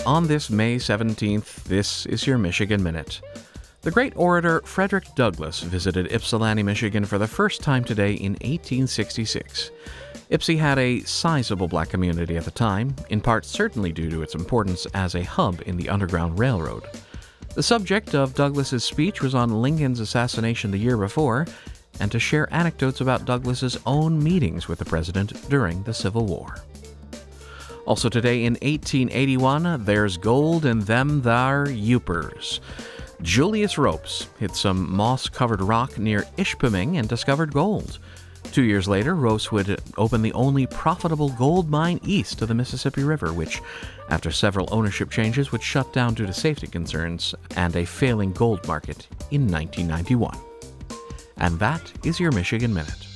On this May 17th, this is your Michigan Minute. The great orator Frederick Douglass visited Ypsilanti, Michigan for the first time today in 1866. Ypsi had a sizable black community at the time, in part certainly due to its importance as a hub in the Underground Railroad. The subject of Douglass's speech was on Lincoln's assassination the year before, and to share anecdotes about Douglass's own meetings with the president during the Civil War. Also today in 1881, there's gold in them thar Yoopers. Julius Ropes hit some moss-covered rock near Ishpeming and discovered gold. 2 years later, Ropes would open the only profitable gold mine east of the Mississippi River, which, after several ownership changes, would shut down due to safety concerns and a failing gold market in 1991. And that is your Michigan Minute.